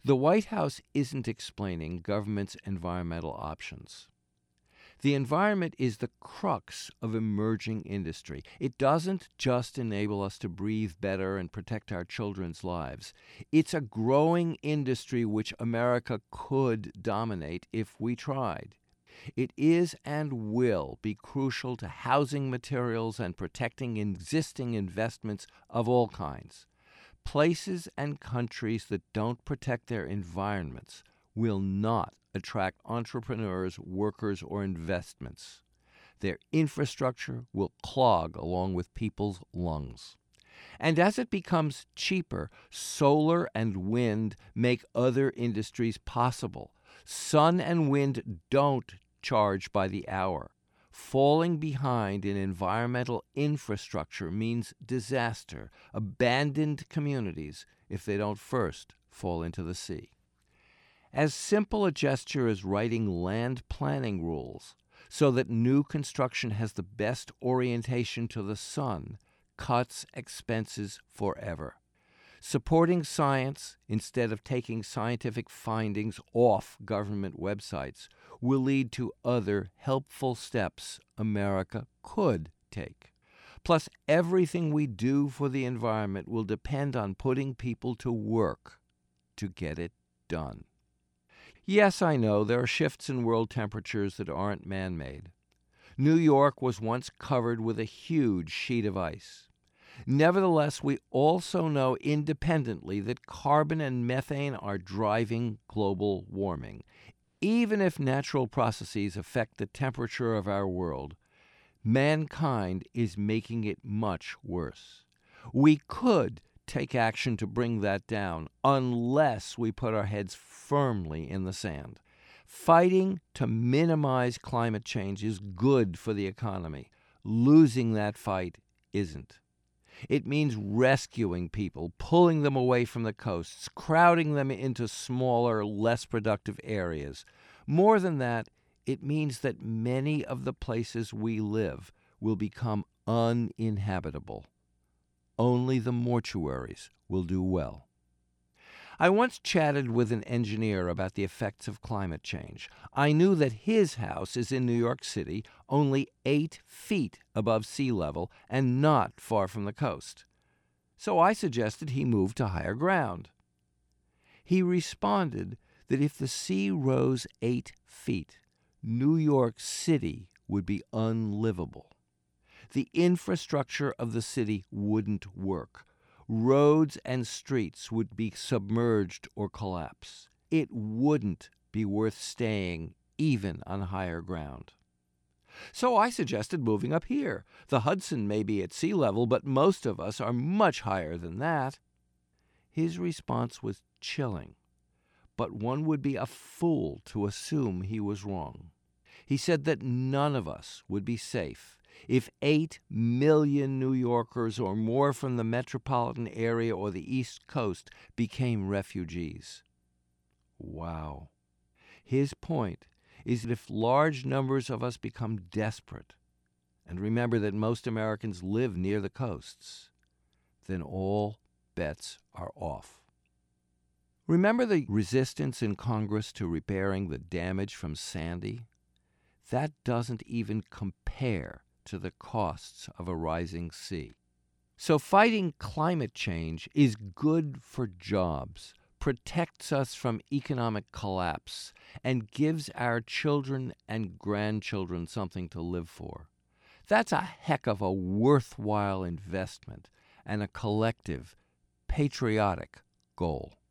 The White House isn't explaining government's environmental options. The environment is the crux of emerging industry. It doesn't just enable us to breathe better and protect our children's lives. It's a growing industry which America could dominate if we tried. It is and will be crucial to housing materials and protecting existing investments of all kinds. Places and countries that don't protect their environments will not attract entrepreneurs, workers, or investments. Their infrastructure will clog along with people's lungs. And as it becomes cheaper, solar and wind make other industries possible. Sun and wind don't charge by the hour. Falling behind in environmental infrastructure means disaster, abandoned communities if they don't first fall into the sea. As simple a gesture as writing land planning rules so that new construction has the best orientation to the sun cuts expenses forever. Supporting science instead of taking scientific findings off government websites will lead to other helpful steps America could take. Plus, everything we do for the environment will depend on putting people to work to get it done. Yes, I know there are shifts in world temperatures that aren't man-made. New York was once covered with a huge sheet of ice. Nevertheless, we also know independently that carbon and methane are driving global warming. Even if natural processes affect the temperature of our world, mankind is making it much worse. We could take action to bring that down unless we put our heads firmly in the sand. Fighting to minimize climate change is good for the economy. Losing that fight isn't. It means rescuing people, pulling them away from the coasts, crowding them into smaller, less productive areas. More than that, it means that many of the places we live will become uninhabitable. Only the mortuaries will do well. I once chatted with an engineer about the effects of climate change. I knew that his house is in New York City, only 8 feet above sea level and not far from the coast. So I suggested he move to higher ground. He responded that if the sea rose 8 feet, New York City would be unlivable. The infrastructure of the city wouldn't work. Roads and streets would be submerged or collapse. It wouldn't be worth staying even on higher ground. So I suggested moving up here. The Hudson may be at sea level, but most of us are much higher than that. His response was chilling, but one would be a fool to assume he was wrong. He said that none of us would be safe if 8 million New Yorkers or more from the metropolitan area or the East Coast became refugees. Wow. His point is that if large numbers of us become desperate, and remember that most Americans live near the coasts, then all bets are off. Remember the resistance in Congress to repairing the damage from Sandy? That doesn't even compare to the costs of a rising sea. So fighting climate change is good for jobs, protects us from economic collapse, and gives our children and grandchildren something to live for. That's a heck of a worthwhile investment and a collective, patriotic goal.